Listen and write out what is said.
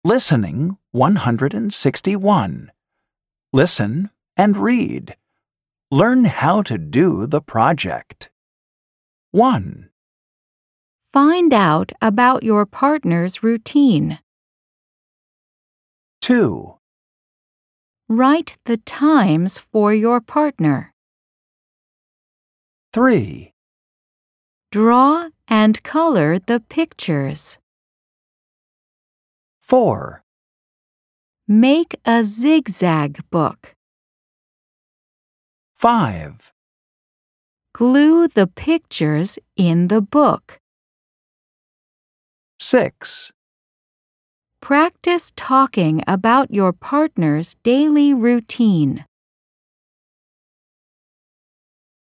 Listening 161. Listen and read. Learn how to do the project. 1, Find out about your partner's routine. 2, Write the times for your partner. 3, Draw and color the pictures. 4, Make a zigzag book. 5, Glue the pictures in the book. 6, Practice talking about your partner's daily routine.